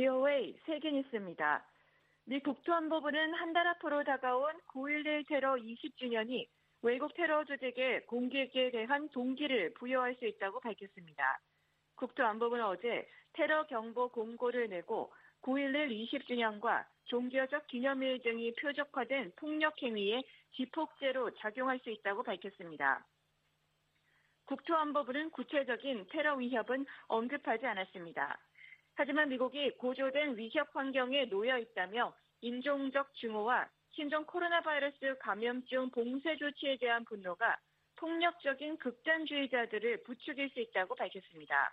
VOA 세계뉴스입니다. 미 국토안보부는 한 달 앞으로 다가온 9.11 테러 20주년이 외국 테러 조직의 공격에 대한 동기를 부여할 수 있다고 밝혔습니다. 국토안보부는 어제 테러 경보 공고를 내고 9.11 20주년과 종교적 기념일 등이 표적화된 폭력행위에 지폭제로 작용할 수 있다고 밝혔습니다. 국토안보부는 구체적인 테러 위협은 언급하지 않았습니다. 하지만 미국이 고조된 위협 환경에 놓여 있다며 인종적 증오와 신종 코로나 바이러스 감염증 봉쇄 조치에 대한 분노가 폭력적인 극단주의자들을 부추길 수 있다고 밝혔습니다.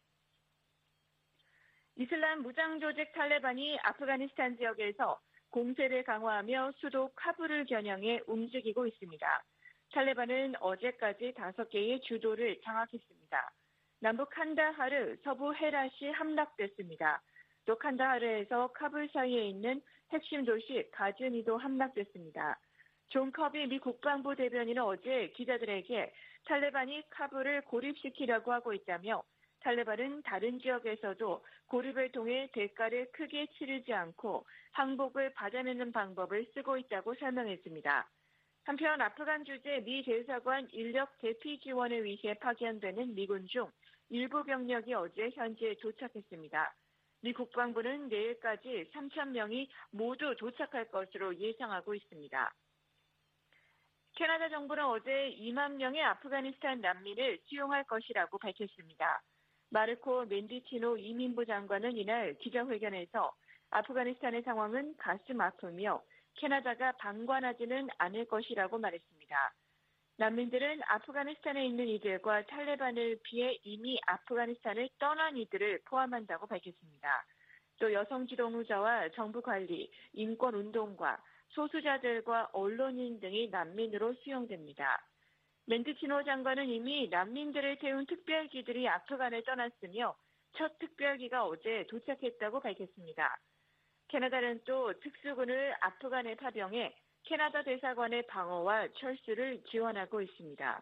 이슬람 무장 조직 탈레반이 아프가니스탄 지역에서 공세를 강화하며 수도 카불을 겨냥해 움직이고 있습니다. 탈레반은 어제까지 5개의 주도를 장악했습니다. 남북 칸다하르, 서부 헤랏이 함락됐습니다. 또 칸다하르에서 카불 사이에 있는 핵심 도시 가즈니도 함락됐습니다. 존 커비 미 국방부 대변인은 어제 기자들에게 탈레반이 카불을 고립시키려고 하고 있다며 탈레반은 다른 지역에서도 고립을 통해 대가를 크게 치르지 않고 항복을 받아내는 방법을 쓰고 있다고 설명했습니다. 한편 아프간 주재 미 대사관 인력 대피 지원을 위해 파견되는 미군 중 일부 병력이 어제 현지에 도착했습니다. 미 국방부는 내일까지 3,000명이 모두 도착할 것으로 예상하고 있습니다. 캐나다 정부는 어제 2만 명의 아프가니스탄 난민을 수용할 것이라고 밝혔습니다. 마르코 멘디치노 이민부 장관은 이날 기자회견에서 아프가니스탄의 상황은 가슴 아프며 캐나다가 방관하지는 않을 것이라고 말했습니다. 난민들은 아프가니스탄에 있는 이들과 탈레반을 피해 이미 아프가니스탄을 떠난 이들을 포함한다고 밝혔습니다. 또 여성 지도자와 정부 관리, 인권운동가, 소수자들과 언론인 등이 난민으로 수용됩니다. 멘디치노 장관은 이미 난민들을 태운 특별기들이 아프간을 떠났으며 첫 특별기가 어제 도착했다고 밝혔습니다. 캐나다는 또 특수군을 아프간에 파병해 캐나다 대사관의 방어와 철수를 지원하고 있습니다.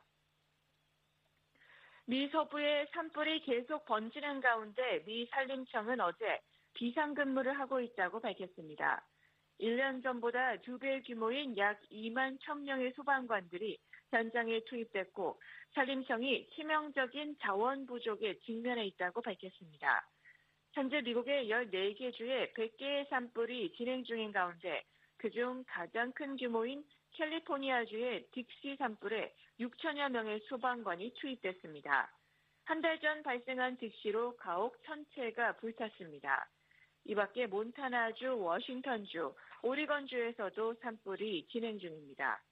미 서부의 산불이 계속 번지는 가운데 미 산림청은 어제 비상근무를 하고 있다고 밝혔습니다. 1년 전보다 2배 규모인 약 2만 1,000명의 소방관들이 현장에 투입됐고 산림청이 치명적인 자원 부족에 직면해 있다고 밝혔습니다. 현재 미국의 14개 주에 100개의 산불이 진행 중인 가운데 그중 가장 큰 규모인 캘리포니아주의 딕시 산불에 6천여 명의 소방관이 투입됐습니다. 한 달 전 발생한 딕시로 가옥 1,000채가 불탔습니다. 이 밖에 몬타나주, 워싱턴주, 오리건주에서도 산불이 진행 중입니다.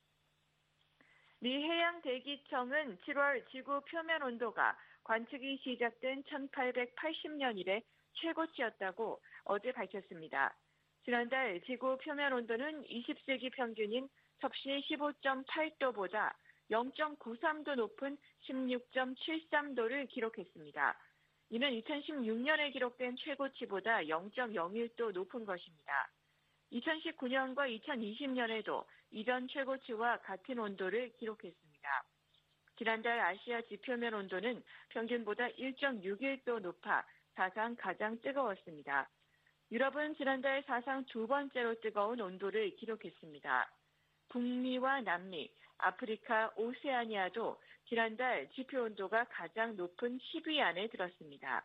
미 해양대기청은 7월 지구 표면 온도가 관측이 시작된 1880년 이래 최고치였다고 어제 밝혔습니다. 지난달 지구 표면 온도는 20세기 평균인 섭씨 15.8도보다 0.93도 높은 16.73도를 기록했습니다. 이는 2016년에 기록된 최고치보다 0.01도 높은 것입니다. 2019년과 2020년에도 이전 최고치와 같은 온도를 기록했습니다. 지난달 아시아 지표면 온도는 평균보다 1.61도 높아 사상 가장 뜨거웠습니다. 유럽은 지난달 사상 2번째로 뜨거운 온도를 기록했습니다. 북미와 남미, 아프리카, 오세아니아도 지난달 지표 온도가 가장 높은 10위 안에 들었습니다.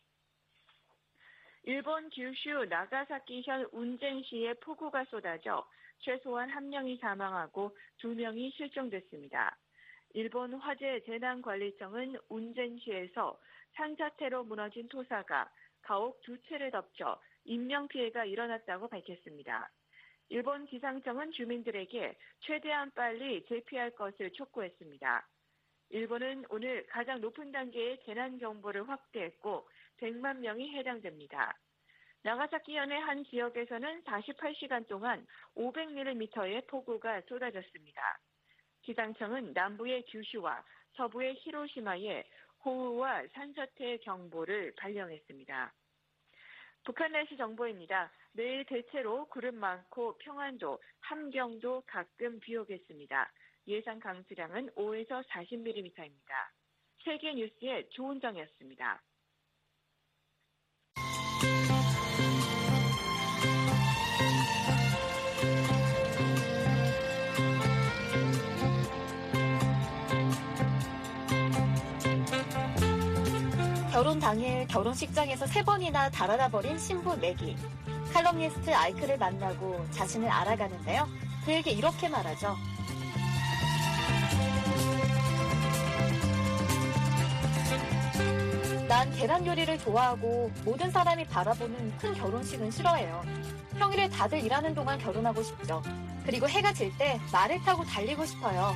일본 규슈 나가사키현 운젠시에 폭우가 쏟아져 최소한 1명이 사망하고 2명이 실종됐습니다. 일본 화재재난관리청은 운젠시에서 산사태로 무너진 토사가 가옥 2채를 덮쳐 인명피해가 일어났다고 밝혔습니다. 일본 기상청은 주민들에게 최대한 빨리 대피할 것을 촉구했습니다. 일본은 오늘 가장 높은 단계의 재난경보를 확대했고 100만 명이 해당됩니다. 나가사키현의 한 지역에서는 48시간 동안 500mm의 폭우가 쏟아졌습니다. 기상청은 남부의 규슈와 서부의 히로시마에 호우와 산사태 경보를 발령했습니다. 북한 날씨 정보입니다. 내일 대체로 구름 많고 평안도, 함경도 가끔 비 오겠습니다. 예상 강수량은 5에서 40mm입니다. 세계뉴스의 조은정이었습니다. 결혼 당일 결혼식장에서 3번이나 달아나버린 신부 매기. 칼럼니스트 아이크를 만나고 자신을 알아가는데요. 그에게 이렇게 말하죠. 난 계란 요리를 좋아하고 모든 사람이 바라보는 큰 결혼식은 싫어해요. 평일에 다들 일하는 동안 결혼하고 싶죠. 그리고 해가 질 때 말을 타고 달리고 싶어요.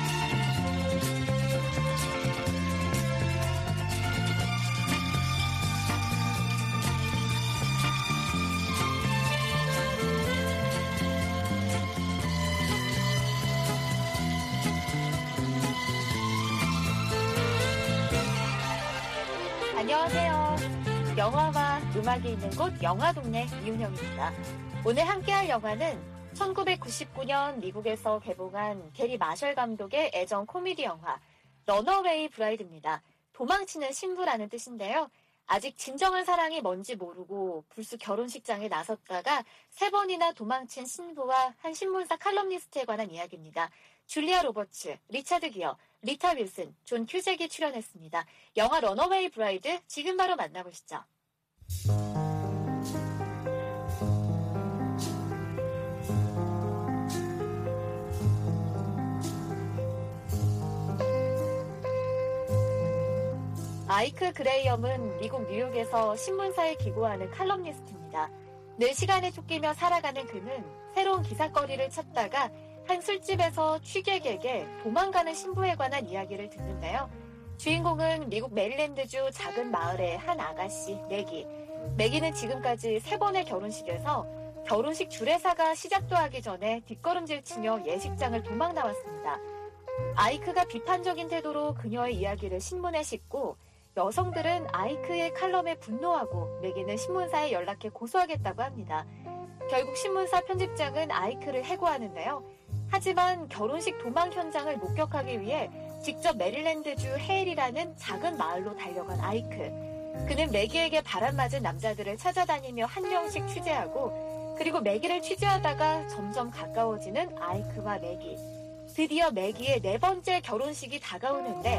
안녕하세요. 영화와 음악이 있는 곳 영화동네 이윤영입니다. 오늘 함께할 영화는 1999년 미국에서 개봉한 게리 마셜 감독의 애정 코미디 영화 런어웨이 브라이드입니다. 도망치는 신부라는 뜻인데요. 아직 진정한 사랑이 뭔지 모르고 불쑥 결혼식장에 나섰다가 3번이나 도망친 신부와 한 신문사 칼럼니스트에 관한 이야기입니다. 줄리아 로버츠, 리차드 기어, 리타 윌슨, 존 큐잭이 출연했습니다. 영화 런어웨이 브라이드 지금 바로 만나보시죠. 아이크 그레이엄은 미국 뉴욕에서 신문사에 기고하는 칼럼니스트입니다. 늘 시간에 쫓기며 살아가는 그는 새로운 기사거리를 찾다가 한 술집에서 취객에게 도망가는 신부에 관한 이야기를 듣는데요. 주인공은 미국 메릴랜드주 작은 마을의 한 아가씨, 매기. 매기는 지금까지 3번의 결혼식에서 결혼식 주례사가 시작도 하기 전에 뒷걸음질 치며 예식장을 도망 나왔습니다. 아이크가 비판적인 태도로 그녀의 이야기를 신문에 싣고 여성들은 아이크의 칼럼에 분노하고 매기는 신문사에 연락해 고소하겠다고 합니다. 결국 신문사 편집장은 아이크를 해고하는데요. 하지만 결혼식 도망 현장을 목격하기 위해 직접 메릴랜드주 헤일이라는 작은 마을로 달려간 아이크. 그는 매기에게 바람맞은 남자들을 찾아다니며 한 명씩 취재하고 그리고 매기를 취재하다가 점점 가까워지는 아이크와 매기. 드디어 매기의 4번째 결혼식이 다가오는데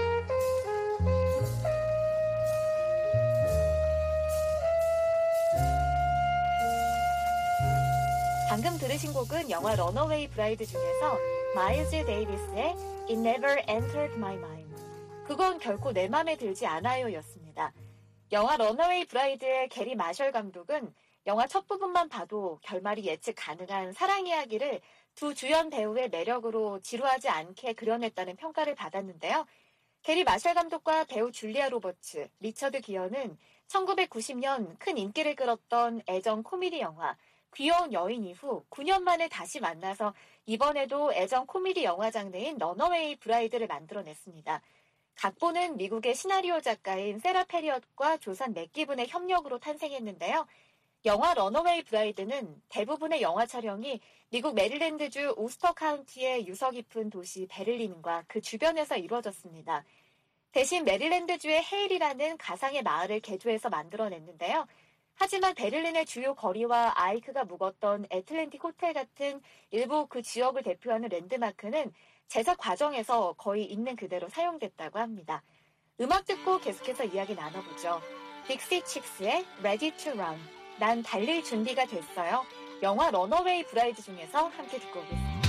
방금 들으신 곡은 영화 런어웨이 브라이드 중에서 마일즈 데이비스의 It Never Entered My Mind. 그건 결코 내 맘에 들지 않아요 였습니다. 영화 런어웨이 브라이드의 게리 마셜 감독은 영화 첫 부분만 봐도 결말이 예측 가능한 사랑 이야기를 두 주연 배우의 매력으로 지루하지 않게 그려냈다는 평가를 받았는데요. 게리 마셜 감독과 배우 줄리아 로버츠, 리처드 기어는 1990년 큰 인기를 끌었던 애정 코미디 영화 귀여운 여인 이후 9년 만에 다시 만나서 이번에도 애정 코미디 영화 장르인 런어웨이 브라이드를 만들어냈습니다. 각본은 미국의 시나리오 작가인 세라 페리엇과 조산 맥기분의 협력으로 탄생했는데요. 영화 런어웨이 브라이드는 대부분의 영화 촬영이 미국 메릴랜드주 우스터 카운티의 유서 깊은 도시 베를린과 그 주변에서 이루어졌습니다. 대신 메릴랜드주의 헤일이라는 가상의 마을을 개조해서 만들어냈는데요. 하지만 베를린의 주요 거리와 아이크가 묵었던 애틀랜틱 호텔 같은 일부 그 지역을 대표하는 랜드마크는 제작 과정에서 거의 있는 그대로 사용됐다고 합니다. 음악 듣고 계속해서 이야기 나눠보죠. 딕시 칙스의 Ready to Run. 난 달릴 준비가 됐어요. 영화 런어웨이 브라이드 중에서 함께 듣고 오겠습니다.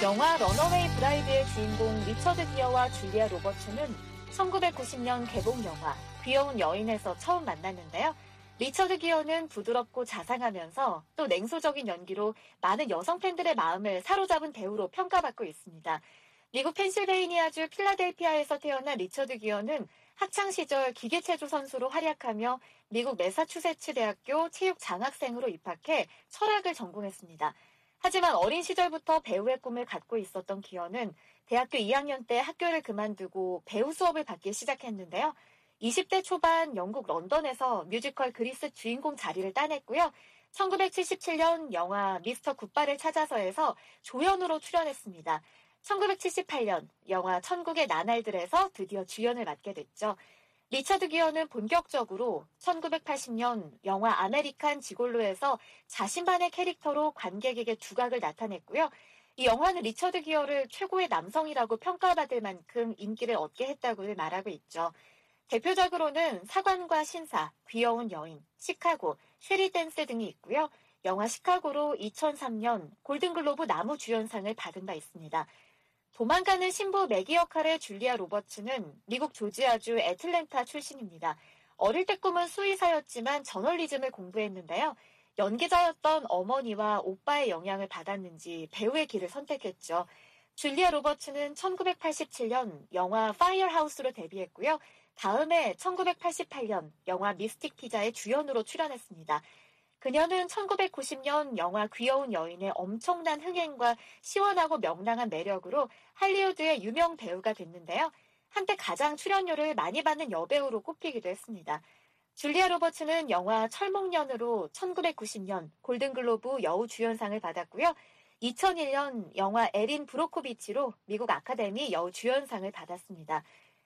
영화 런어웨이 브라이드의 주인공 리처드 기어와 줄리아 로버츠는 1990년 개봉 영화 귀여운 여인에서 처음 만났는데요. 리처드 기어는 부드럽고 자상하면서 또 냉소적인 연기로 많은 여성 팬들의 마음을 사로잡은 배우로 평가받고 있습니다. 미국 펜실베이니아주 필라델피아에서 태어난 리처드 기어는 학창시절 기계체조 선수로 활약하며 미국 매사추세츠 대학교 체육 장학생으로 입학해 철학을 전공했습니다. 하지만 어린 시절부터 배우의 꿈을 갖고 있었던 기어는 대학교 2학년 때 학교를 그만두고 배우 수업을 받기 시작했는데요. 20대 초반 영국 런던에서 뮤지컬 그리스 주인공 자리를 따냈고요. 1977년 영화 미스터 굿바를 찾아서에서 조연으로 출연했습니다. 1978년 영화 천국의 나날들에서 드디어 주연을 맡게 됐죠. 리처드 기어는 본격적으로 1980년 영화 아메리칸 지골로에서 자신만의 캐릭터로 관객에게 두각을 나타냈고요. 이 영화는 리처드 기어를 최고의 남성이라고 평가받을 만큼 인기를 얻게 했다고 말하고 있죠. 대표적으로는 사관과 신사, 귀여운 여인, 시카고, 쉐리 댄스 등이 있고요. 영화 시카고로 2003년 골든글로브 나무주연상을 받은 바 있습니다. 도망가는 신부 매기 역할의 줄리아 로버츠는 미국 조지아주 애틀랜타 출신입니다. 어릴 때 꿈은 수의사였지만 저널리즘을 공부했는데요. 연기자였던 어머니와 오빠의 영향을 받았는지 배우의 길을 선택했죠. 줄리아 로버츠는 1987년 영화 파이어하우스로 데뷔했고요. 다음에 1988년 영화 미스틱 피자의 주연으로 출연했습니다. 그녀는 1990년 영화 귀여운 여인의 엄청난 흥행과 시원하고 명랑한 매력으로 할리우드의 유명 배우가 됐는데요. 한때 가장 출연료를 많이 받는 여배우로 꼽히기도 했습니다. 줄리아 로버츠는 영화 철목년으로 1990년 골든글로브 여우주연상을 받았고요. 2001년 영화 에린 브로코비치로 미국 아카데미 여우주연상을 받았습니다.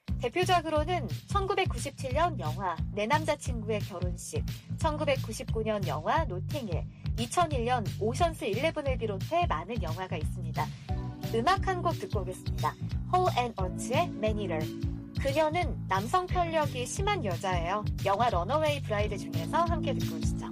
대표작으로는 1997년 영화 내 남자친구의 결혼식, 1999년 영화 노팅힐, 2001년 오션스 11을 비롯해 많은 영화가 있습니다. 음악 한 곡 듣고 오겠습니다. 홀 앤 어츠의 매니러. 그녀는 남성 편력이 심한 여자예요. 영화 런어웨이 브라이드 중에서 함께 듣고 오시죠.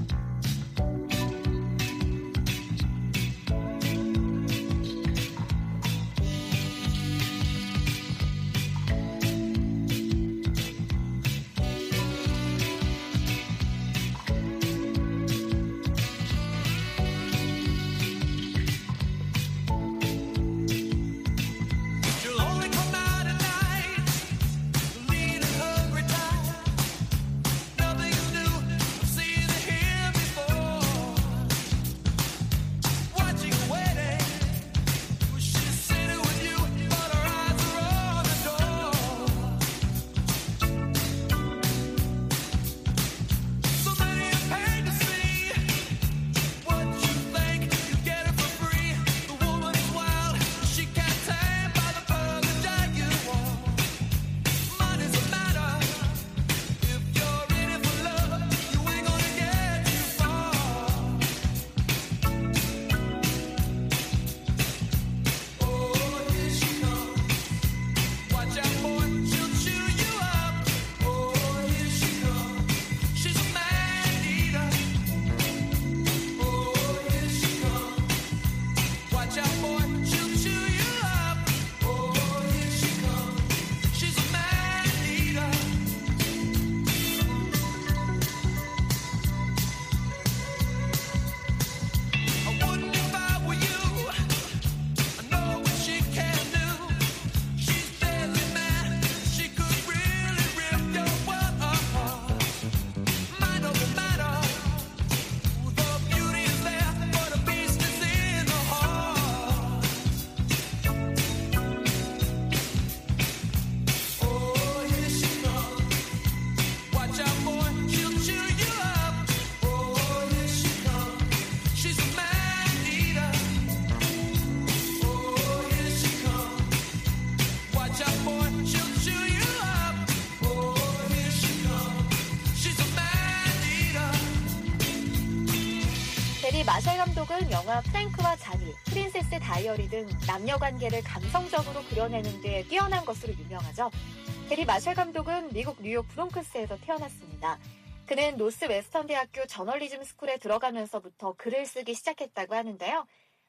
마샬 감독은 영화 프랭크와 자니, 프린세스 다이어리 등 남녀 관계를 감성적으로 그려내는 데 뛰어난 것으로 유명하죠. 게리 마샬 감독은 미국 뉴욕 브롱크스에서 태어났습니다. 그는 노스 웨스턴 대학교 저널리즘 스쿨에 들어가면서부터 글을 쓰기 시작했다고 하는데요.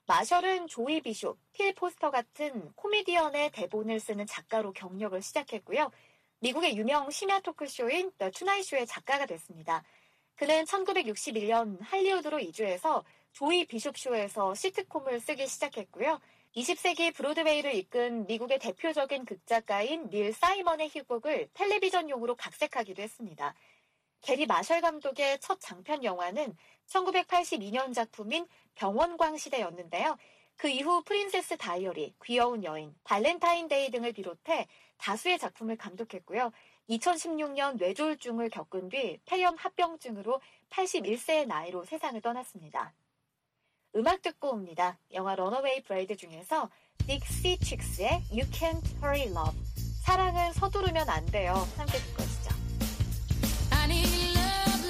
마셜은 조이 비숍, 필 포스터 같은 코미디언의 대본을 쓰는 작가로 경력을 시작했고요. 미국의 유명 심야 토크쇼인 The 투나잇 쇼의 작가가 됐습니다. 그는 1961년 할리우드로 이주해서 조이 비숍 쇼에서 시트콤을 쓰기 시작했고요. 20세기 브로드웨이를 이끈 미국의 대표적인 극작가인 닐 사이먼의 희곡을 텔레비전용으로 각색하기도 했습니다. 게리 마셜 감독의 첫 장편 영화는 1982년 작품인 병원광 시대였는데요. 그 이후 프린세스 다이어리, 귀여운 여인, 발렌타인데이 등을 비롯해 다수의 작품을 감독했고요. 2016년 뇌졸중을 겪은 뒤 폐렴 합병증으로 81세의 나이로 세상을 떠났습니다. 음악 듣고 옵니다. 영화 런어웨이 브라이드 중에서 딕시 칙스의 You Can't Hurry Love, 사랑은 서두르면 안 돼요. 함께 듣고 오시죠. I need love,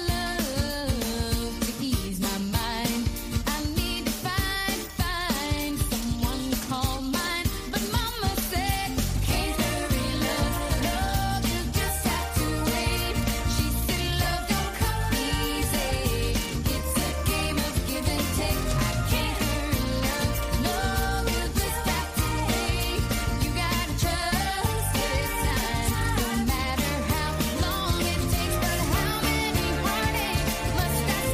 love to ease my mind. I need to find someone to call mine. But mama said, can't hurry love, love, you just have to wait. She said love don't come easy. It's a game of give and take. I can't hurry love, love, you just have to wait. You gotta trust this time, no matter how long it takes. But how many heartaches must I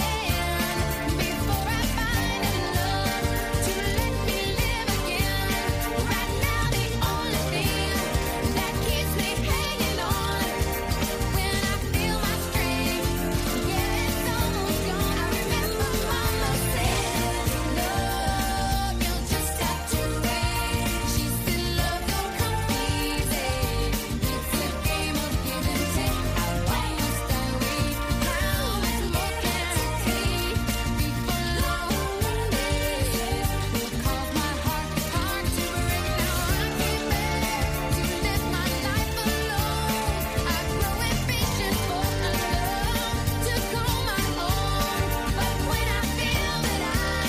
stand before I find a love to let me live again? Right now the only thing that keeps me hanging on when I feel my strength, yeah, it's almost gone. I remember mama said, love, you'll just have to wait. She said love don't come easy. It's a game of give and take. How long must I wait? How much more can I take before loneliness will cause my heart to break? Now I can't bear to live my life alone. I grow impatient for a love to call my own. But when I feel that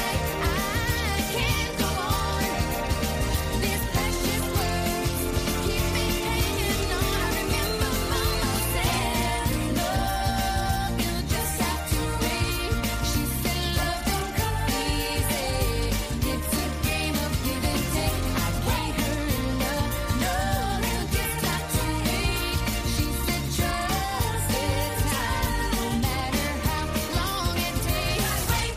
I can't go on, these precious words keep me hanging on. I remember mama said, love, you just have to wait. She said love don't come easy. It's a game of give and take. I can't hurry love, love, you just have to wait. She said trust this time, no matter how long it takes. Wait.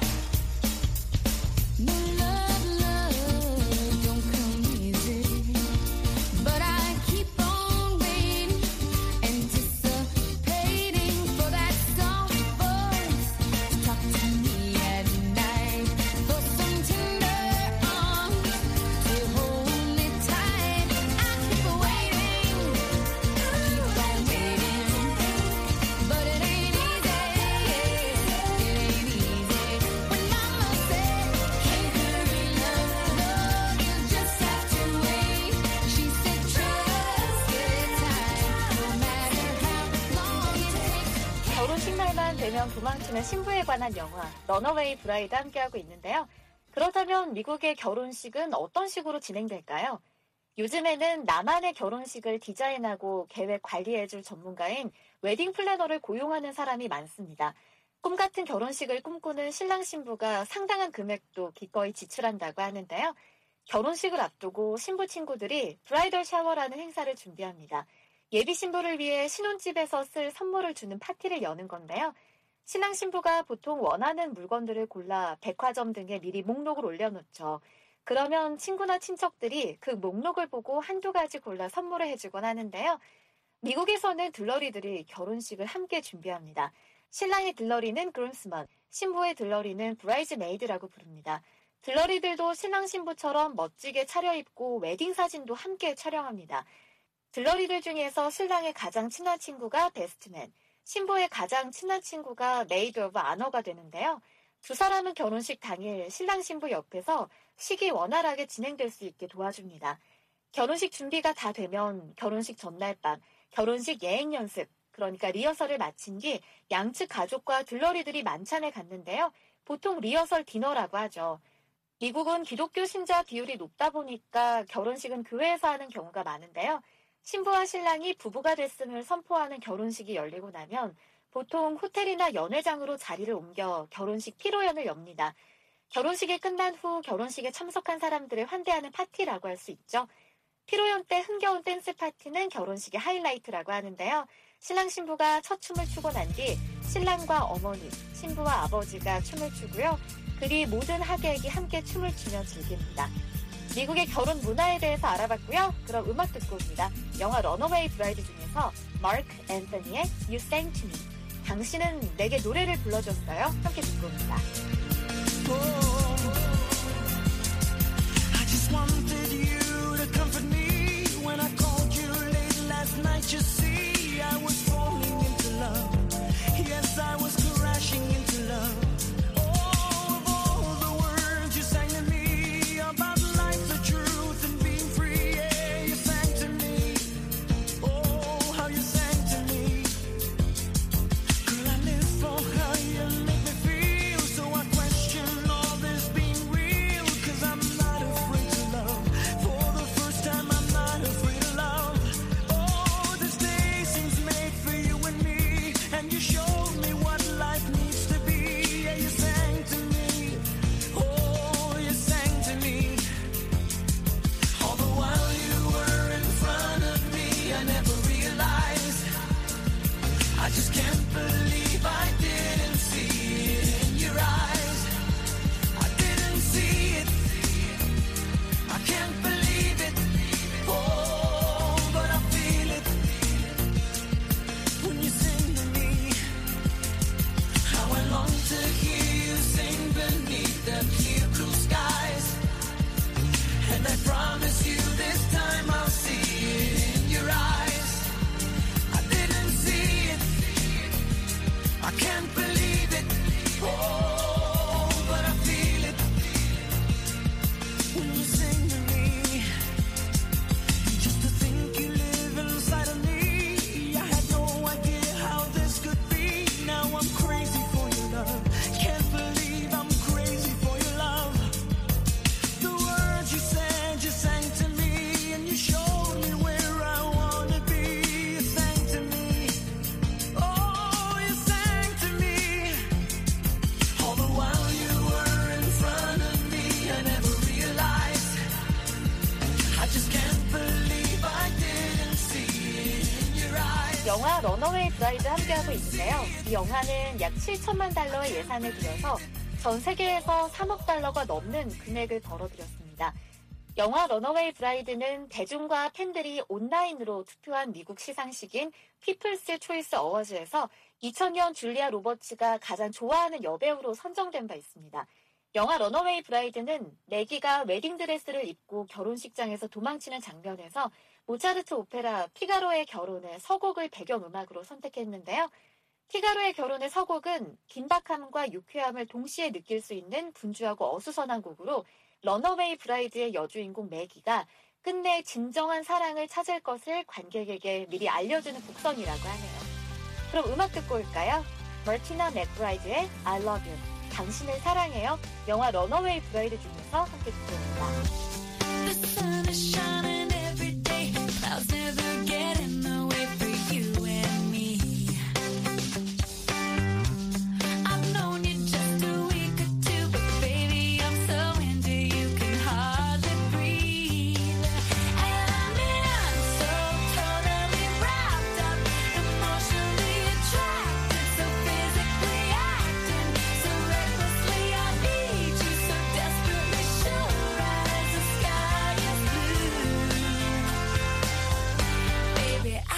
No love, love don't come easy. But I keep on waiting, anticipating for that soft voice to talk to me at night, for some tender arms to hold me tight. I keep waiting, but it ain't easy. It ain't easy. When mama said, can't hurry love, love, you just have to wait. She said trust this time, no matter how long it takes. 결혼식 날만 되면 도망치는 신부에 관한 영화 런어웨이 브라이드 함께하고 있는데요. 그렇다면 미국의 결혼식은 어떤 식으로 진행될까요? 요즘에는 나만의 결혼식을 디자인하고 계획 관리해줄 전문가인 웨딩 플래너를 고용하는 사람이 많습니다. 꿈같은 결혼식을 꿈꾸는 신랑 신부가 상당한 금액도 기꺼이 지출한다고 하는데요. 결혼식을 앞두고 신부 친구들이 브라이덜 샤워라는 행사를 준비합니다. 예비 신부를 위해 신혼집에서 쓸 선물을 주는 파티를 여는 건데요. 신랑 신부가 보통 원하는 물건들을 골라 백화점 등에 미리 목록을 올려놓죠. 그러면 친구나 친척들이 그 목록을 보고 한두 가지 골라 선물을 해주곤 하는데요. 미국에서는 들러리들이 결혼식을 함께 준비합니다. 신랑의 들러리는 그룸스먼, 신부의 들러리는 브라이즈메이드라고 부릅니다. 들러리들도 신랑 신부처럼 멋지게 차려입고 웨딩 사진도 함께 촬영합니다. 들러리들 중에서 신랑의 가장 친한 친구가 베스트맨, 신부의 가장 친한 친구가 메이드 오브 아너가 되는데요. 두 사람은 결혼식 당일 신랑 신부 옆에서 식이 원활하게 진행될 수 있게 도와줍니다. 결혼식 준비가 다 되면 결혼식 전날 밤 결혼식 예행 연습, 그러니까 리허설을 마친 뒤 양측 가족과 들러리들이 만찬을 갖는데요. 보통 리허설 디너라고 하죠. 미국은 기독교 신자 비율이 높다 보니까 결혼식은 교회에서 하는 경우가 많은데요. 신부와 신랑이 부부가 됐음을 선포하는 결혼식이 열리고 나면 보통 호텔이나 연회장으로 자리를 옮겨 결혼식 피로연을 엽니다. 결혼식이 끝난 후 결혼식에 참석한 사람들을 환대하는 파티라고 할 수 있죠. 피로연 때 흥겨운 댄스 파티는 결혼식의 하이라이트라고 하는데요. 신랑 신부가 첫 춤을 추고 난 뒤 신랑과 어머니, 신부와 아버지가 춤을 추고요. 그 뒤 모든 하객이 함께 춤을 추며 즐깁니다. 미국의 결혼 문화에 대해서 알아봤고요. 그럼 음악 듣고 옵니다. 영화 런어웨이 브라이드 중에서 마크 앤서니의 You Sang To Me. 당신은 내게 노래를 불러줬어요. 함께 듣고 옵니다. I just wanted you to comfort me when I called you late last night. You see, I was falling into love. Yes, I was crashing into love. Oh, of all the words you sang to me about life, the truth, and being free, yeah, you sang to me. Oh, how you sang to me. Girl, I live for how you make me feel, so I question all this being real, 'cause I'm not afraid to love. For the first time, I'm not afraid to love. Oh, this day seems made for you and me, and you showed me what life needs to be. Yeah, you sang to me. Oh, you sang to me. All the while you were in front of me, I never realized. I just can't believe I didn't see it in your eyes. I didn't see it. I can't believe it. Oh, but I feel it when you sing to me. How I long to hear you sing beneath the clear blue skies. And I promise you this time I'll see it in your eyes. I didn't see it. I can't believe it. Oh, but I feel it when you sing to me. Just to think you live inside of me, I had no idea how this could be. Now I'm crazy for your love. Can't believe I'm crazy for your love. The words you said, you sang to me, and you showed me where I want to be. You sang to me. Oh, you sang to me. All the while you were in front of me, I never realized. I just can't believe I didn't see it in your eyes. 영화 런어웨이 브라이드 함께하고 있는데요. 이 영화는 약 7천만 달러의 예산을 들여서 전 세계에서 3억 달러가 넘는 금액을 벌어들였습니다. 영화 런어웨이 브라이드는 대중과 팬들이 온라인으로 투표한 미국 시상식인 피플스 초이스 어워즈에서 2000년 줄리아 로버츠가 가장 좋아하는 여배우로 선정된 바 있습니다. 영화 런어웨이 브라이드는 매기가 웨딩드레스를 입고 결혼식장에서 도망치는 장면에서 모차르트 오페라 피가로의 결혼의 서곡을 배경음악으로 선택했는데요. 피가로의 결혼의 서곡은 긴박함과 유쾌함을 동시에 느낄 수 있는 분주하고 어수선한 곡으로 런어웨이 브라이드의 여주인공 매기가 끝내 진정한 사랑을 찾을 것을 관객에게 미리 알려주는 곡선이라고 하네요. 그럼 음악 듣고 올까요? 머티나 맥브라이드의 I Love You, 당신을 사랑해요. 영화 런어웨이 브라이드 중에서 함께 듣고 옵니다. The sun is shining every day. Clouds never get in the way for you and me. I've known you just a week or two, but baby, I'm so into you can hardly breathe. And I'm so totally wrapped up, emotionally attracted, so physically acting, so recklessly I need you, so desperately sure as the sky is blue. Baby,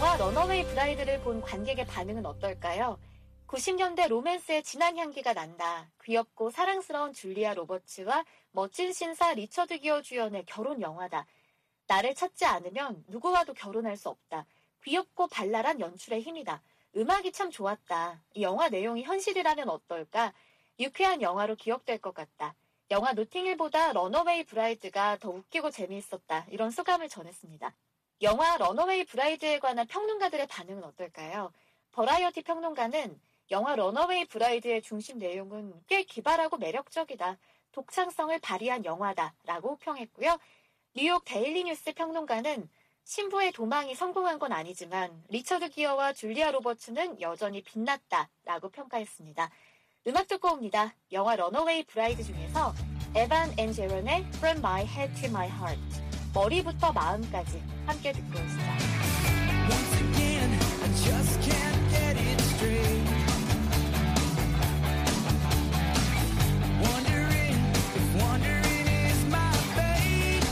영화 런어웨이 브라이드를 본 관객의 반응은 어떨까요? 90년대 로맨스의 진한 향기가 난다. 귀엽고 사랑스러운 줄리아 로버츠와 멋진 신사 리처드 기어 주연의 결혼 영화다. 나를 찾지 않으면 누구와도 결혼할 수 없다. 귀엽고 발랄한 연출의 힘이다. 음악이 참 좋았다. 이 영화 내용이 현실이라면 어떨까? 유쾌한 영화로 기억될 것 같다. 영화 노팅힐보다 런어웨이 브라이드가 더 웃기고 재미있었다. 이런 소감을 전했습니다. 영화 런어웨이 브라이드에 관한 평론가들의 반응은 어떨까요? 버라이어티 평론가는 영화 런어웨이 브라이드의 중심 내용은 꽤 기발하고 매력적이다. 독창성을 발휘한 영화다. 라고 평했고요. 뉴욕 데일리 뉴스 평론가는 신부의 도망이 성공한 건 아니지만 리처드 기어와 줄리아 로버츠는 여전히 빛났다. 라고 평가했습니다. 음악 듣고 옵니다. 영화 런어웨이 브라이드 중에서 에반 앤 제런의 From My Head to My Heart, 머리부터 마음까지 함께 듣고 오시죠. Once again, I just can't get it straight. Wondering if wondering is my fate.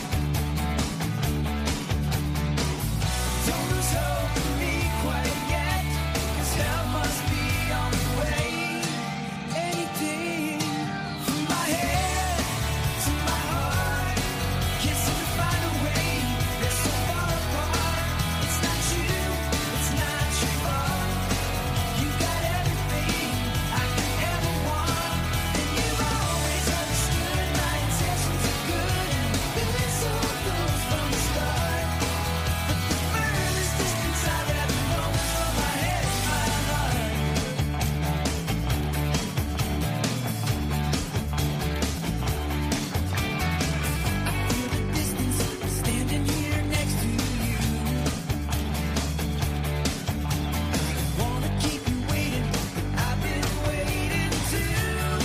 Don't lose hope in me quite yet, 'cause help must be on the way. Anything from my head to my heart, can't seem to find a way. They're so far apart. It's not you, it's not your fault. You got everything I could ever want, and you've always understood my intentions are good, and we've been so close from the start. But the furthest distance I've ever known is from my head to my heart. I feel the distance standing here next to you. Wanna keep you waiting, but I've been waiting too.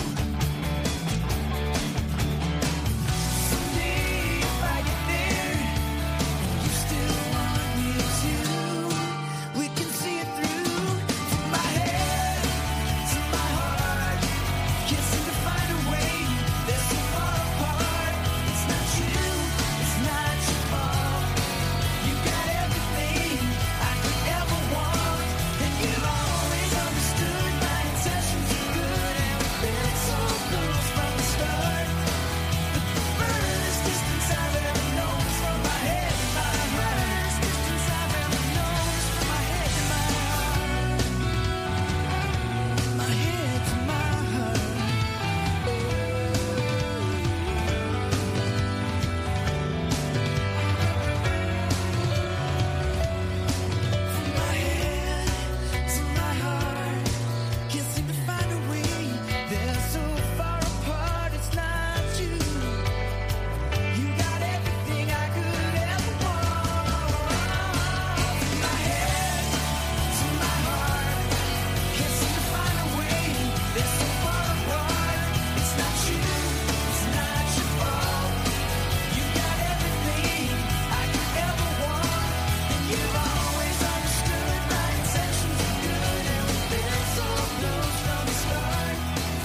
Someday if I get there, you still want me to. We can see it through. From my head to my heart, can't seem to find a way. They're so far apart. It's not you, it's not your fault. You got everything I could ever want, and you've always understood my intentions are good, and we've been so close from the start. But the furthest distance I've ever known is from my head to my heart. Distance I've ever known is from my head to my heart. My head to my heart. From my head to my heart, can't seem to find a way. They're so far apart. It's not you. You got everything I could ever want. From my head to my heart, can't seem to find a way. They're so far apart. It's not you. It's not your fault. You got everything I could ever want, and you've always understood my intentions are good, and we've been so close from the start.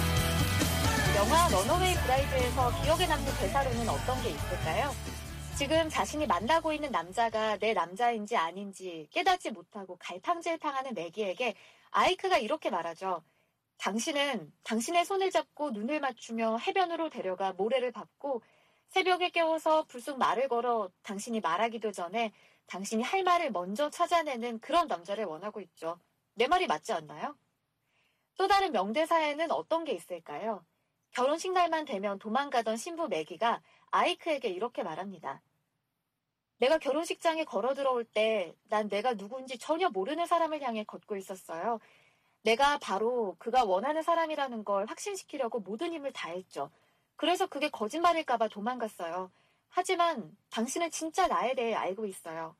영화 런어웨이 브라이드에서 기억에 남는 대사로는 어떤 게 있을까요? 지금 자신이 만나고 있는 남자가 내 남자인지 아닌지 깨닫지 못하고 갈팡질팡하는 매기에게 아이크가 이렇게 말하죠. 당신은 당신의 손을 잡고 눈을 맞추며 해변으로 데려가 모래를 밟고 새벽에 깨워서 불쑥 말을 걸어 당신이 말하기도 전에 당신이 할 말을 먼저 찾아내는 그런 남자를 원하고 있죠. 내 말이 맞지 않나요? 또 다른 명대사에는 어떤 게 있을까요? 결혼식 날만 되면 도망가던 신부 매기가 아이크에게 이렇게 말합니다. 내가 결혼식장에 걸어 들어올 때 난 내가 누군지 전혀 모르는 사람을 향해 걷고 있었어요. 내가 바로 그가 원하는 사람이라는 걸 확신시키려고 모든 힘을 다했죠. 그래서 그게 거짓말일까봐 도망갔어요. 하지만 당신은 진짜 나에 대해 알고 있어요.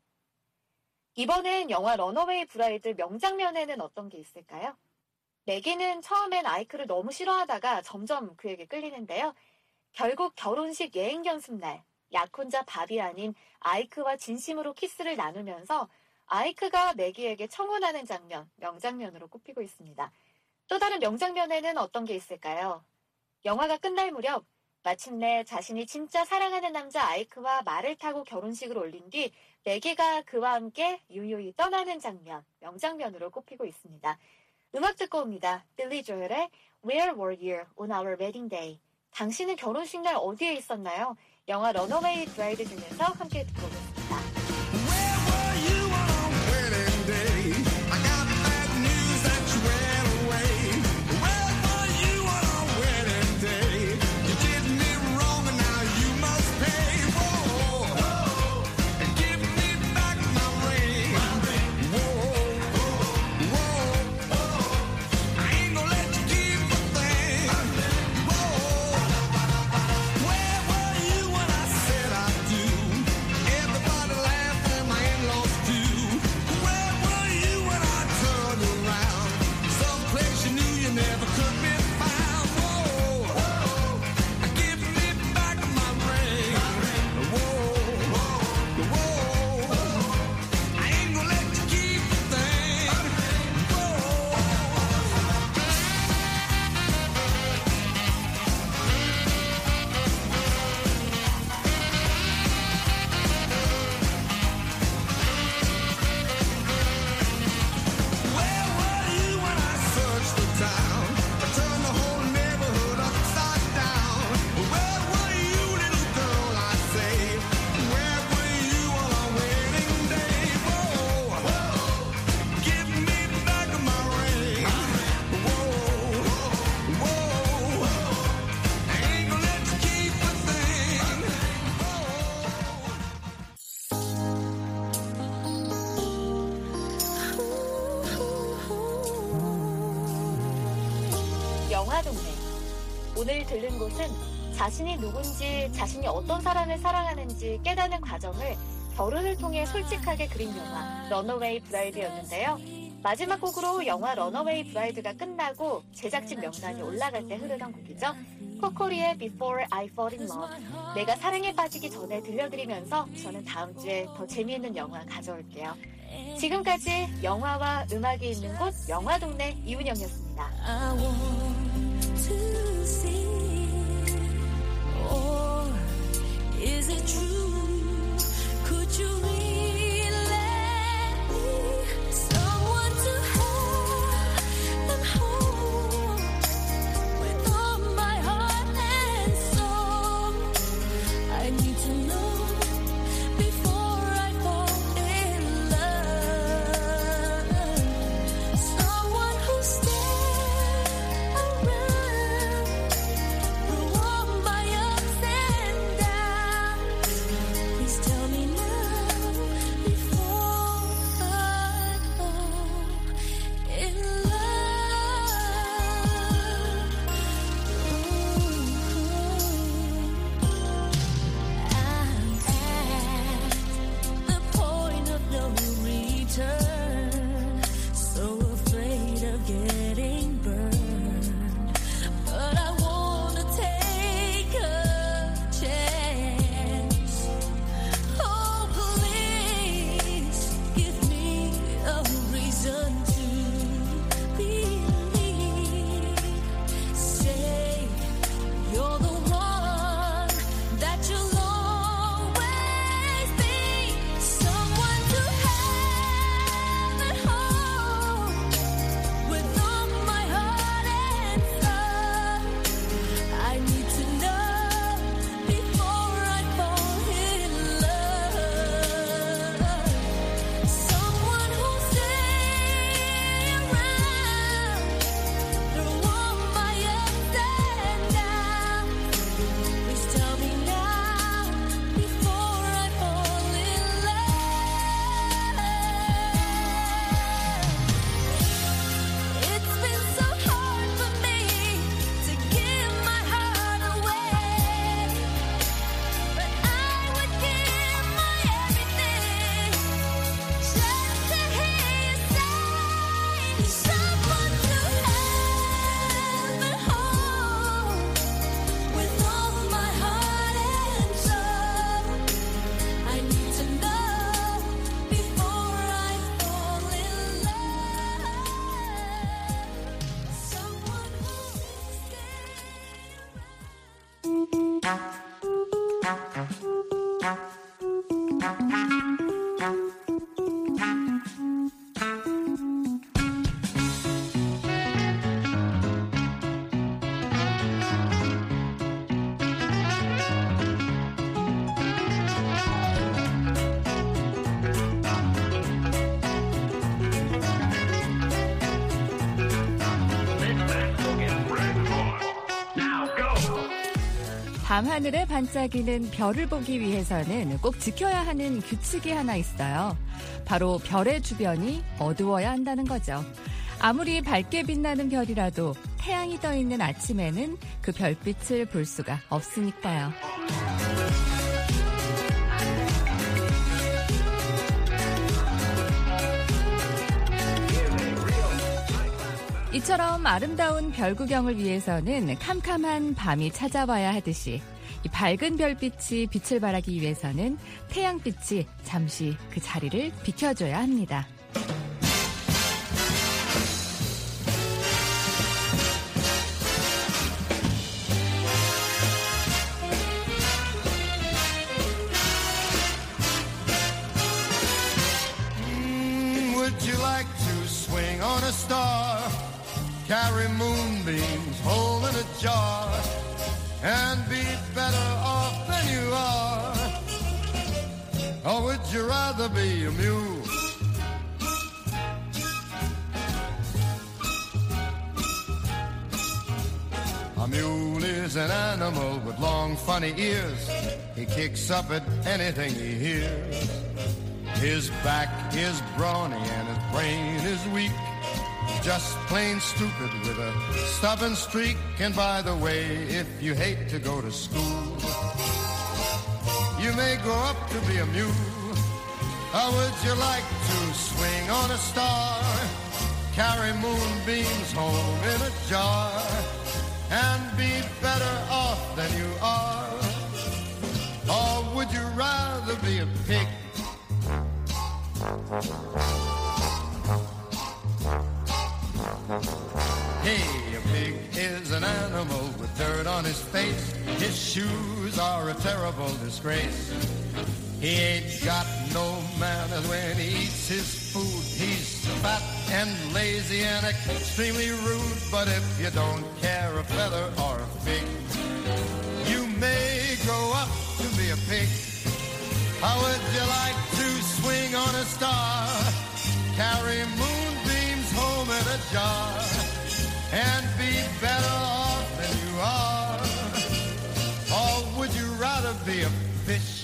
이번엔 영화 런어웨이 브라이드 명장면에는 어떤 게 있을까요? 매기는 처음엔 아이크를 너무 싫어하다가 점점 그에게 끌리는데요. 결국 결혼식 예행 연습날 약혼자 밥이 아닌 아이크와 진심으로 키스를 나누면서 아이크가 매기에게 청혼하는 장면, 명장면으로 꼽히고 있습니다. 또 다른 명장면에는 어떤 게 있을까요? 영화가 끝날 무렵 마침내 자신이 진짜 사랑하는 남자 아이크와 말을 타고 결혼식을 올린 뒤 매기가 그와 함께 유유히 떠나는 장면, 명장면으로 꼽히고 있습니다. 음악 듣고 옵니다. 빌리 조엘의 Where Were You on Our Wedding Day? 당신은 결혼식 날 어디에 있었나요? 영화 런어웨이 브라이드 중에서 함께 듣고 오겠습니다. Where were you on our wedding day? I got bad news that you went away. Where were you on our wedding day? You did me wrong and now you must pay. Whoa, whoa, and give me back my ring. Whoa, whoa, whoa, I ain't gonna let you keep a thing. Whoa, where were you when I said I do? Everybody laughed and my in-laws too. Where were you when I turned around? Someplace you knew you never could be found. Whoa, give me back my ring. Whoa, whoa, I ain't gonna let you keep the thing. Whoa. Where were you when I searched the town? I turned the whole neighborhood upside down. Where were you, little girl, I say? Where were you on our wedding day? Whoa, give me back my ring. Whoa, whoa, I ain't gonna let you keep a thing. 영화동네. 오늘 들른 곳은 자신이 누군지, 자신이 어떤 사람을 사랑하는지 깨닫는 과정을 결혼을 통해 솔직하게 그린 영화 런어웨이 브라이드였는데요. 마지막 곡으로 영화 런어웨이 브라이드가 끝나고 제작진 명단이 올라갈 때 흐르던 곡이죠. 코코리의 Before I Fall in Love. 내가 사랑에 빠지기 전에 들려드리면서 저는 다음 주에 더 재미있는 영화 가져올게요. 지금까지 영화와 음악이 있는 곳 영화동네 이은영이었습니다. I want to see, or is it true? Could you really let me someone to have and hold with all my heart and soul? I need to know before I fall in love. Someone who stays around through all my ups and downs. Please tell me now. 밤하늘에 반짝이는 별을 보기 위해서는 꼭 지켜야 하는 규칙이 하나 있어요. 바로 별의 주변이 어두워야 한다는 거죠. 아무리 밝게 빛나는 별이라도 태양이 떠 있는 아침에는 그 별빛을 볼 수가 없으니까요. 이처럼 아름다운 별 구경을 위해서는 캄캄한 밤이 찾아와야 하듯이 이 밝은 별빛이 빛을 발하기 위해서는 태양빛이 잠시 그 자리를 비켜줘야 합니다. Would you like to swing on a star? Carry moonbeams home in a jar and be better off than you are? Or would you rather be a mule? A mule is an animal with long funny ears. He kicks up at anything he hears. His back is brawny and his brain is weak. Just plain stupid with a stubborn streak. And by the way, if you hate to go to school, you may grow up to be a mule. Or would you like to swing on a star, carry moonbeams home in a jar, and be better off than you are? Or would you rather be a pig? Hey, a pig is an animal with dirt on his face. His shoes are a terrible disgrace. He ain't got no manners when he eats his food. He's fat and lazy and extremely rude. But if you don't care a feather or a fig, you may grow up to be a pig. How would you like to swing on a star, carry moonbeams home in a jar, and be better off than you are? Or would you rather be a fish?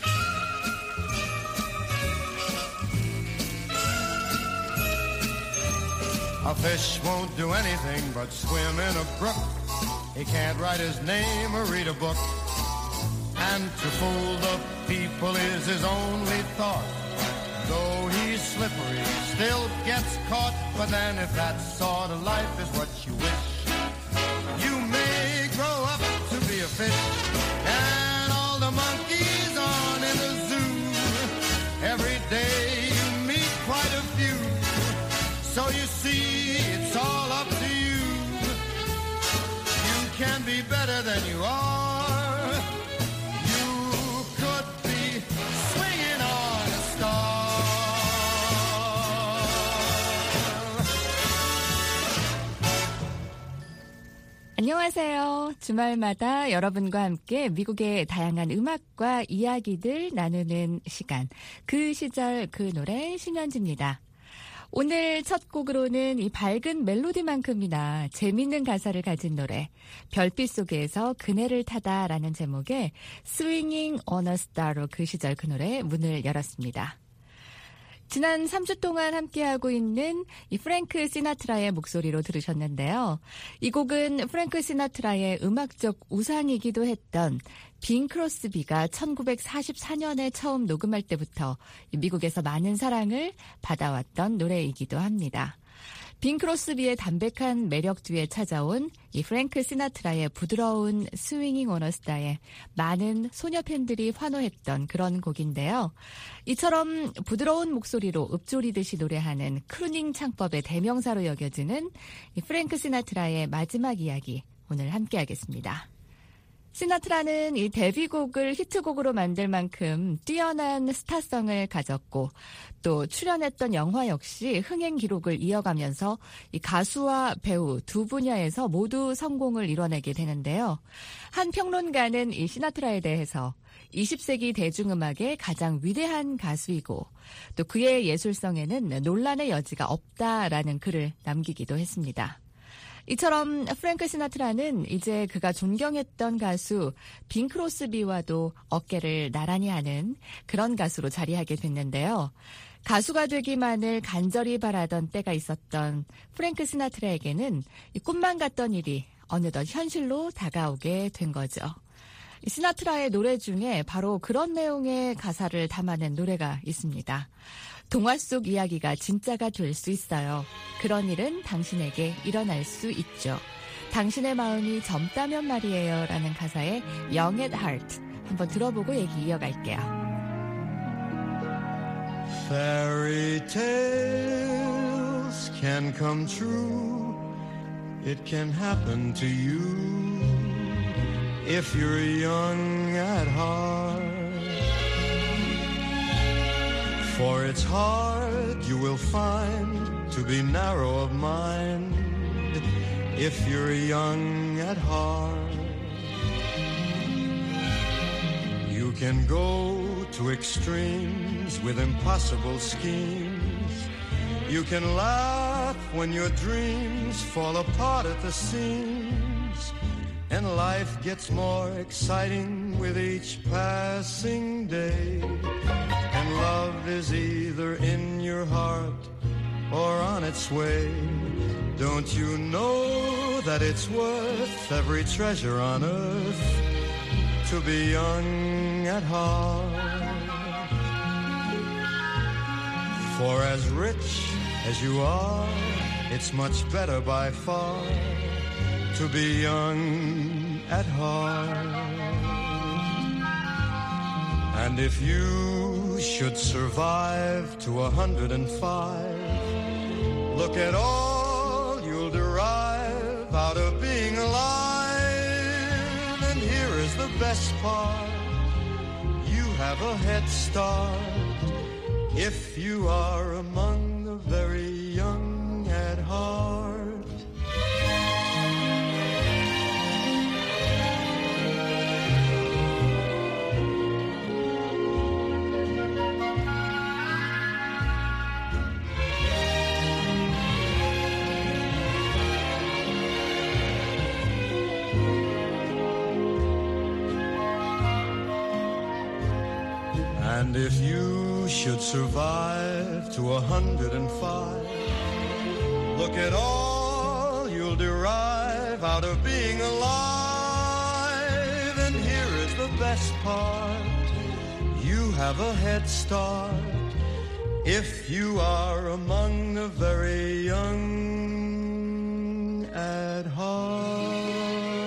A fish won't do anything but swim in a brook. He can't write his name or read a book. And to fool the people is his only thought. Though he's slippery, still gets caught. But then if that sort of life is what you wish, you may grow up to be a fish. And all the monkeys on in the zoo, every day you meet quite a few. So you see, it's all up to you. You can be better than you are. 안녕하세요. 주말마다 여러분과 함께 미국의 다양한 음악과 이야기들 나누는 시간. 그 시절 그 노래 신현지입니다. 오늘 첫 곡으로는 이 밝은 멜로디만큼이나 재밌는 가사를 가진 노래 별빛 속에서 그네를 타다라는 제목의 Swinging on a Star로 그 시절 그 노래 문을 열었습니다. 지난 3주 동안 함께하고 있는 이 프랭크 시나트라의 목소리로 들으셨는데요. 이 곡은 프랭크 시나트라의 음악적 우상이기도 했던 빈 크로스비가 1944년에 처음 녹음할 때부터 미국에서 많은 사랑을 받아왔던 노래이기도 합니다. 빈 크로스비의 담백한 매력 뒤에 찾아온 이 프랭크 시나트라의 부드러운 스윙잉 오너 스타에 많은 소녀 팬들이 환호했던 그런 곡인데요. 이처럼 부드러운 목소리로 읊조리듯이 노래하는 크루닝 창법의 대명사로 여겨지는 이 프랭크 시나트라의 마지막 이야기 오늘 함께하겠습니다. 시나트라는 이 데뷔곡을 히트곡으로 만들 만큼 뛰어난 스타성을 가졌고 또 출연했던 영화 역시 흥행 기록을 이어가면서 이 가수와 배우 두 분야에서 모두 성공을 이뤄내게 되는데요. 한 평론가는 이 시나트라에 대해서 20세기 대중음악의 가장 위대한 가수이고 또 그의 예술성에는 논란의 여지가 없다라는 글을 남기기도 했습니다. 이처럼 프랭크 시나트라는 이제 그가 존경했던 가수 빈 크로스비와도 어깨를 나란히 하는 그런 가수로 자리하게 됐는데요. 가수가 되기만을 간절히 바라던 때가 있었던 프랭크 시나트라에게는 이 꿈만 같던 일이 어느덧 현실로 다가오게 된 거죠. 시나트라의 노래 중에 바로 그런 내용의 가사를 담아낸 노래가 있습니다. 동화 속 이야기가 진짜가 될 수 있어요. 그런 일은 당신에게 일어날 수 있죠. 당신의 마음이 젊다면 말이에요. 라는 가사의 Young at Heart 한번 들어보고 얘기 이어갈게요. Fairy tales can come true. It can happen to you if you're young at heart. For it's hard, you will find, to be narrow of mind if you're young at heart. You can go to extremes with impossible schemes. You can laugh when your dreams fall apart at the seams. And life gets more exciting with each passing day. And love is either in your heart or on its way. Don't you know that it's worth every treasure on earth to be young at heart? For as rich as you are, it's much better by far to be young at heart. And if you should survive to 105, look at all you'll derive out of being alive. And here is the best part, you have a head start if you are among the very young at heart. And if you should survive to 105, look at all you'll derive out of being alive. And here is the best part, you have a head start if you are among the very young at heart.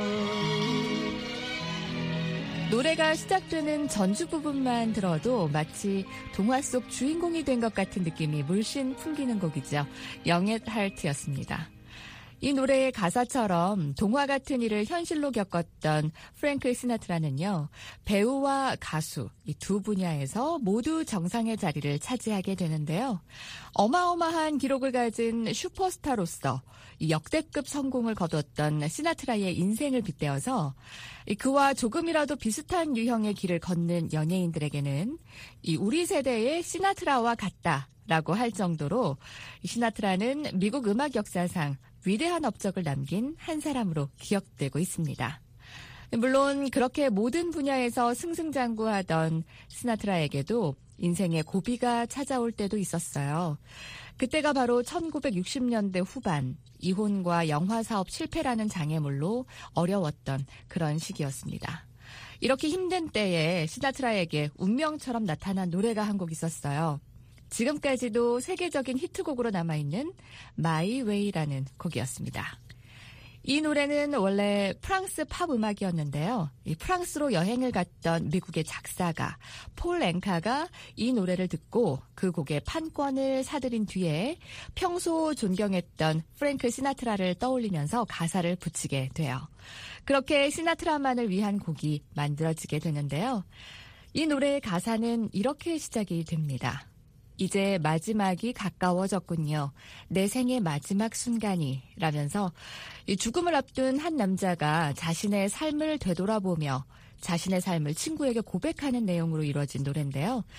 노래가 시작되는 전주 부분만 들어도 마치 동화 속 주인공이 된 것 같은 느낌이 물씬 풍기는 곡이죠. Young at Heart였습니다. 이 노래의 가사처럼 동화 같은 일을 현실로 겪었던 프랭크 시나트라는요, 배우와 가수 이 두 분야에서 모두 정상의 자리를 차지하게 되는데요. 어마어마한 기록을 가진 슈퍼스타로서 이 역대급 성공을 거뒀던 시나트라의 인생을 빗대어서 그와 조금이라도 비슷한 유형의 길을 걷는 연예인들에게는 이 우리 세대의 시나트라와 같다라고 할 정도로 시나트라는 미국 음악 역사상 위대한 업적을 남긴 한 사람으로 기억되고 있습니다. 물론 그렇게 모든 분야에서 승승장구하던 시나트라에게도 인생의 고비가 찾아올 때도 있었어요. 그때가 바로 1960년대 후반, 이혼과 영화 사업 실패라는 장애물로 어려웠던 그런 시기였습니다. 이렇게 힘든 때에 시나트라에게 운명처럼 나타난 노래가 한 곡 있었어요. 지금까지도 세계적인 히트곡으로 남아있는 My Way라는 곡이었습니다. 이 노래는 원래 프랑스 팝 음악이었는데요. 이 프랑스로 여행을 갔던 미국의 작사가 폴 앵카가 이 노래를 듣고 그 곡의 판권을 사들인 뒤에 평소 존경했던 프랭크 시나트라를 떠올리면서 가사를 붙이게 돼요. 그렇게 시나트라만을 위한 곡이 만들어지게 되는데요. 이 노래의 가사는 이렇게 시작이 됩니다. 이제 마지막이 가까워졌군요. 내 생의 마지막 순간이 라면서 이 죽음을 앞둔 한 남자가 자신의 삶을 되돌아보며 자신의 삶을 친구에게 고백하는 내용으로 이루어진 노래인데요.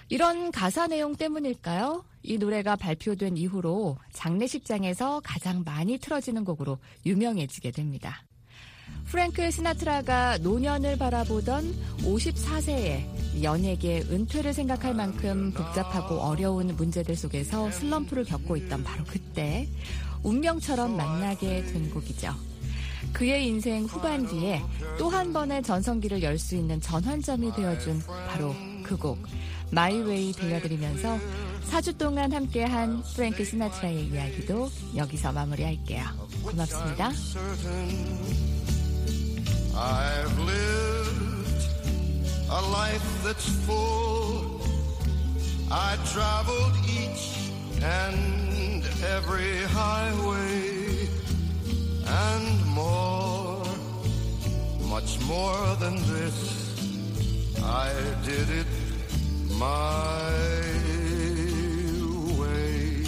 이런 가사 내용 때문일까요? 이 노래가 발표된 이후로 장례식장에서 가장 많이 틀어지는 곡으로 유명해지게 됩니다. 프랭크 시나트라가 노년을 바라보던 54세에 연예계 은퇴를 생각할 만큼 복잡하고 어려운 문제들 속에서 슬럼프를 겪고 있던 바로 그때 운명처럼 만나게 된 곡이죠. 그의 인생 후반기에 또 한 번의 전성기를 열 수 있는 전환점이 되어준 바로 그 곡 My Way 들려드리면서 4주 동안 함께한 프랭크 시나트라의 이야기도 여기서 마무리할게요. 고맙습니다. I've lived a life that's full. I traveled each and every highway and more, much more than this. I did it my way.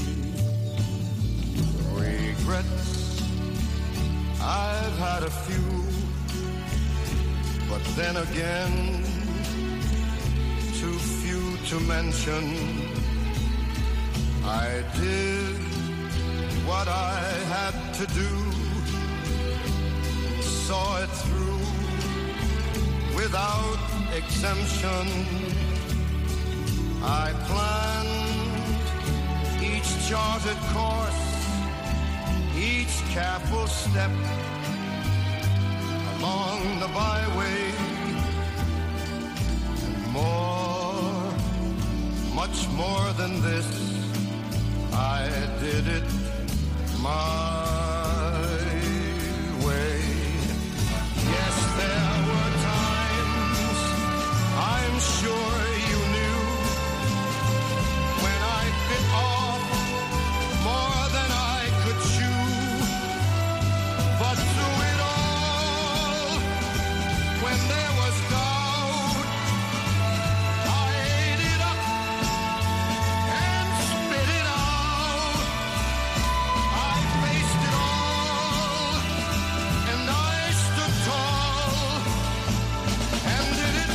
Regrets, I've had a few. But then again, too few to mention. I did what I had to do, saw it through without exemption. I planned each charted course, each careful step along the byway, and more, much more than this, I did it my way. Yes, there were times, I'm sure you knew, when I bit off more than I could chew, but through it all, when there was doubt, I ate it up and spit it out. I faced it all, and I stood tall, and did it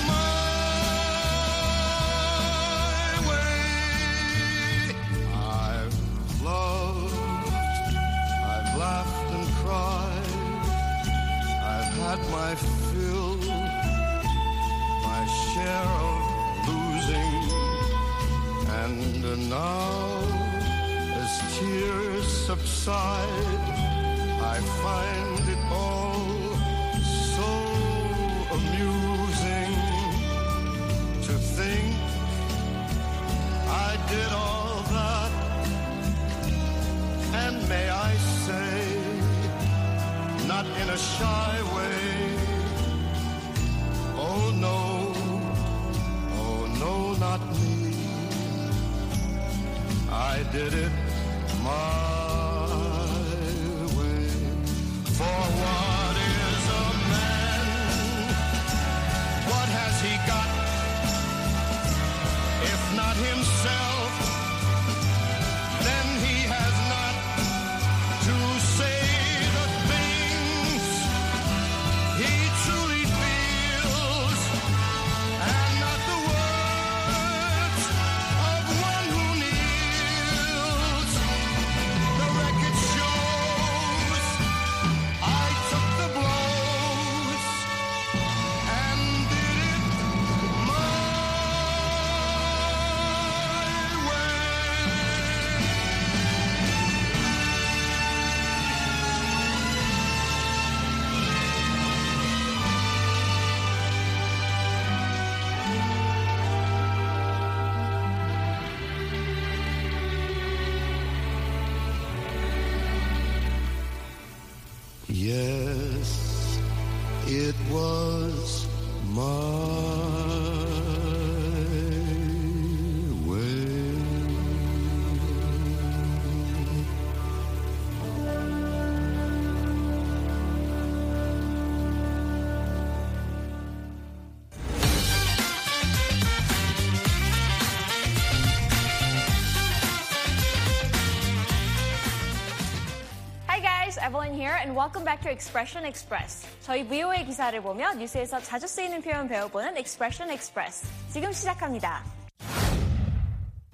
my way. I've loved, I've laughed and cried, I've had my fill, my share of losing, and now, as tears subside, I find it all so amusing to think I did all that, and may I say, not in a shy way, oh no, not me. I did it my way. For what is a man? What has he got? If not himself, then he has not to say the things he truly feels, and not the words of one who kneels. The record shows I took the blows and did it my way. Yes, it was my way. Hi guys, Evelyn here and welcome back to Expression Express. 저희 VOA 기사를 보며 뉴스에서 자주 쓰이는 표현 배워보는 Expression Express. 지금 시작합니다.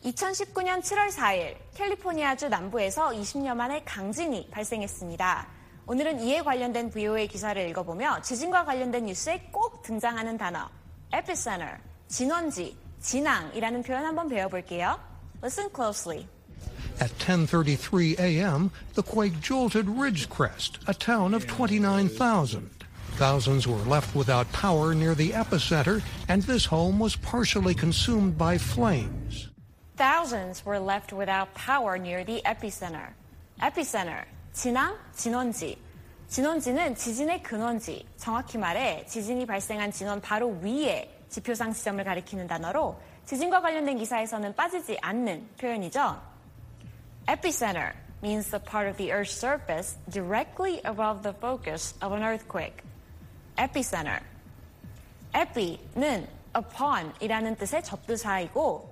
2019년 7월 4일 캘리포니아주 남부에서 20년 만에 강진이 발생했습니다. 오늘은 이에 관련된 VOA 기사를 읽어보며 지진과 관련된 뉴스에 꼭 등장하는 단어 epicenter, 진원지, 진앙이라는 표현 한번 배워볼게요. Listen closely. At 10:33 a.m., the quake jolted Ridgecrest, a town of 29,000. Thousands were left without power near the epicenter, and this home was partially consumed by flames. Thousands were left without power near the epicenter. Epicenter, 진앙, 진원지. 진원지는 지진의 근원지, 정확히 말해 지진이 발생한 진원 바로 위에 지표상 지점을 가리키는 단어로 지진과 관련된 기사에서는 빠지지 않는 표현이죠. Epicenter means the part of the Earth's surface directly above the focus of an earthquake. Epicenter. Epi는 upon이라는 뜻의 접두사이고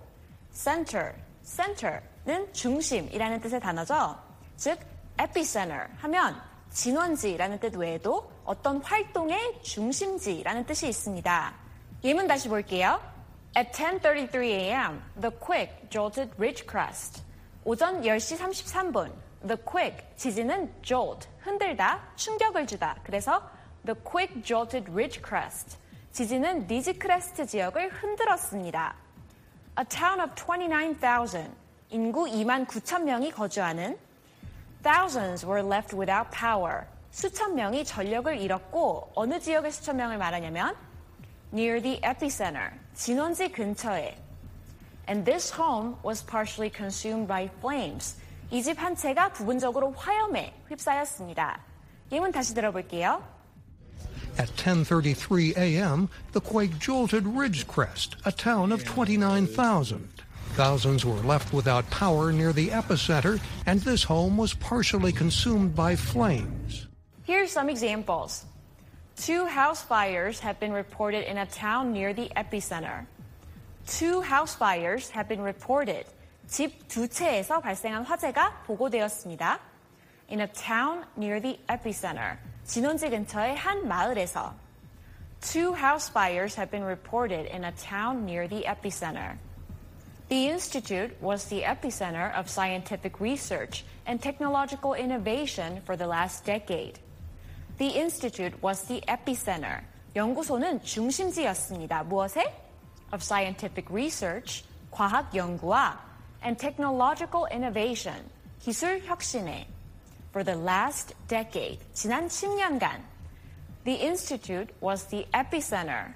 center는 중심이라는 뜻의 단어죠. 즉, epicenter 하면 진원지라는 뜻 외에도 어떤 활동의 중심지라는 뜻이 있습니다. 예문 다시 볼게요. At 10:33 a.m., the quake jolted Ridgecrest. 오전 10시 33분, the quake, 지진은 jolt, 흔들다, 충격을 주다. 그래서 the quake jolted Ridgecrest, 지진은 리즈크레스트 지역을 흔들었습니다. A town of 29,000, 인구 29,000명이 거주하는 Thousands were left without power, 수천 명이 전력을 잃었고 어느 지역의 수천 명을 말하냐면 near the epicenter, 진원지 근처에. And this home was partially consumed by flames. 이 집 한 채가 부분적으로 화염에 휩싸였습니다. 예문 다시 들어볼게요. At 10:33 a.m., the quake jolted Ridgecrest, a town of 29,000. Thousands were left without power near the epicenter, and this home was partially consumed by flames. Here's some examples. 2 house fires have been reported in a town near the epicenter. 2 house fires have been reported. 집 두 채에서 발생한 화재가 보고되었습니다. In a town near the epicenter. 진원지 근처의 한 마을에서. 2 house fires have been reported in a town near the epicenter. The Institute was the epicenter of scientific research and technological innovation for the last decade. The Institute was the epicenter. 연구소는 중심지였습니다. 무엇에? Of scientific research, 과학 연구와 and technological innovation, 기술 혁신에. For the last decade, 지난 10년간. The Institute was the epicenter.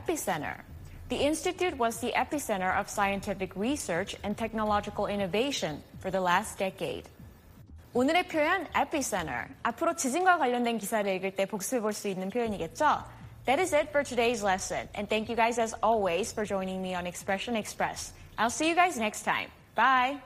The Institute was the epicenter of scientific research and technological innovation for the last decade. 오늘의 표현 epicenter. 앞으로 지진과 관련된 기사를 읽을 때 복습해 볼 수 있는 표현이겠죠? That is it for today's lesson. And thank you guys as always for joining me on Expression Express. I'll see you guys next time. Bye!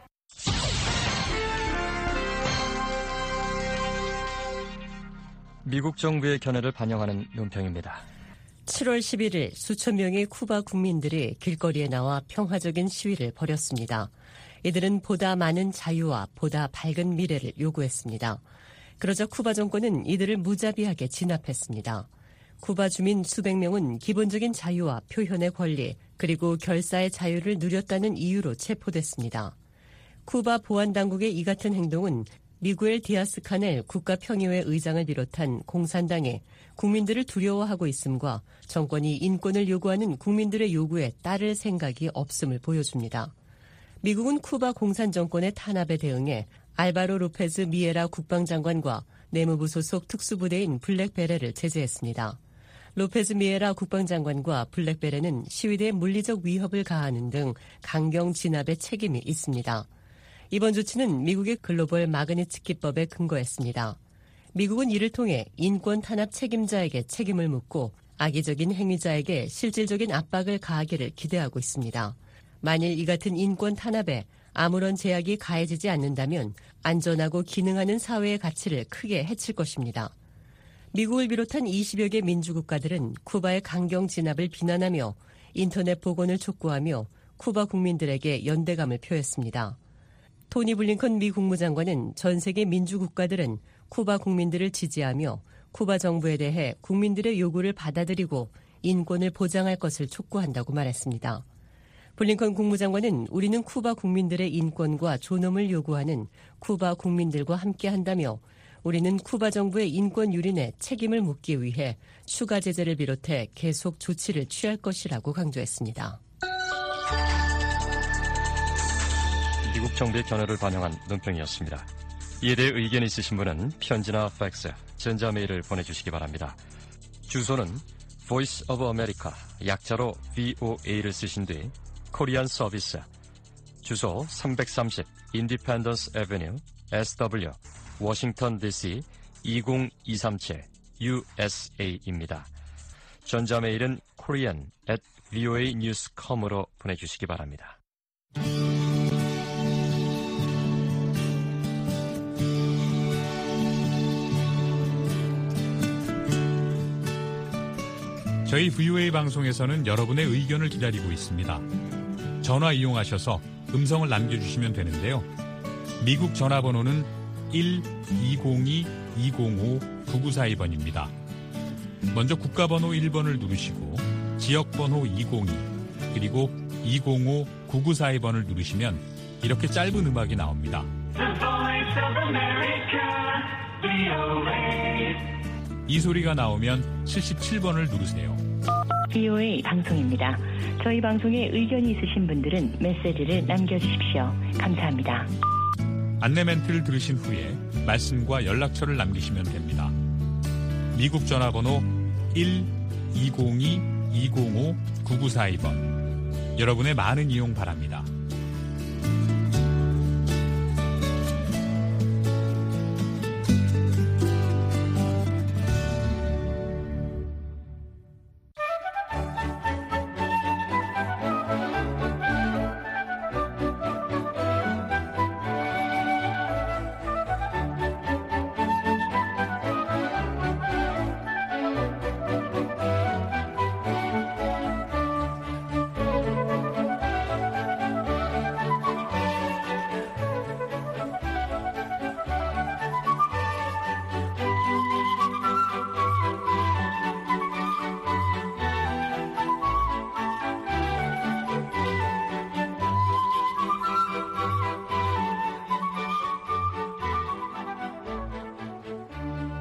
미국 정부의 견해를 반영하는 논평입니다. 7월 11일 수천 명의 쿠바 국민들이 길거리에 나와 평화적인 시위를 벌였습니다. 이들은 보다 많은 자유와 보다 밝은 미래를 요구했습니다. 그러자 쿠바 정권은 이들을 무자비하게 진압했습니다. 쿠바 주민 수백 명은 기본적인 자유와 표현의 권리 그리고 결사의 자유를 누렸다는 이유로 체포됐습니다. 쿠바 보안당국의 이 같은 행동은 미구엘 디아스-카넬 국가평의회 의장을 비롯한 공산당이 국민들을 두려워하고 있음과 정권이 인권을 요구하는 국민들의 요구에 따를 생각이 없음을 보여줍니다. 미국은 쿠바 공산정권의 탄압에 대응해 알바로 로페즈 미에라 국방장관과 내무부 소속 특수부대인 블랙베레를 제재했습니다. 로페즈 미에라 국방장관과 블랙베레는 시위대에 물리적 위협을 가하는 등 강경 진압의 책임이 있습니다. 이번 조치는 미국의 글로벌 마그니츠키법에 근거했습니다. 미국은 이를 통해 인권 탄압 책임자에게 책임을 묻고 악의적인 행위자에게 실질적인 압박을 가하기를 기대하고 있습니다. 만일 이 같은 인권 탄압에 아무런 제약이 가해지지 않는다면 안전하고 기능하는 사회의 가치를 크게 해칠 것입니다. 미국을 비롯한 20여 개 민주국가들은 쿠바의 강경 진압을 비난하며 인터넷 복원을 촉구하며 쿠바 국민들에게 연대감을 표했습니다. 토니 블링컨 미 국무장관은 전 세계 민주국가들은 쿠바 국민들을 지지하며 쿠바 정부에 대해 국민들의 요구를 받아들이고 인권을 보장할 것을 촉구한다고 말했습니다. 블링컨 국무장관은 우리는 쿠바 국민들의 인권과 존엄을 요구하는 쿠바 국민들과 함께한다며 우리는 쿠바 정부의 인권 유린에 책임을 묻기 위해 추가 제재를 비롯해 계속 조치를 취할 것이라고 강조했습니다. 미국 정부의 견해를 반영한 논평이었습니다. 이에 대해 의견이 있으신 분은 편지나 팩스, 전자메일을 보내주시기 바랍니다. 주소는 Voice of America, 약자로 VOA를 쓰신 뒤 코리안 서비스, 주소 330 Independence Avenue, SW, 워싱턴 DC 20237 USA입니다. 전자메일은 korean@voanews.com으로 보내주시기 바랍니다. 저희 VOA 방송에서는 여러분의 의견을 기다리고 있습니다. 전화 이용하셔서 음성을 남겨주시면 되는데요. 미국 전화번호는 1-202-205-9942번입니다. 먼저 국가번호 1번을 누르시고 지역번호 202 그리고 205-9942번을 누르시면 이렇게 짧은 음악이 나옵니다. 이 소리가 나오면 77번을 누르세요. VOA 방송입니다. 저희 방송에 의견이 있으신 분들은 메시지를 남겨주십시오. 감사합니다. 안내 멘트를 들으신 후에 말씀과 연락처를 남기시면 됩니다. 미국 전화번호 1-202-205-9942번. 여러분의 많은 이용 바랍니다.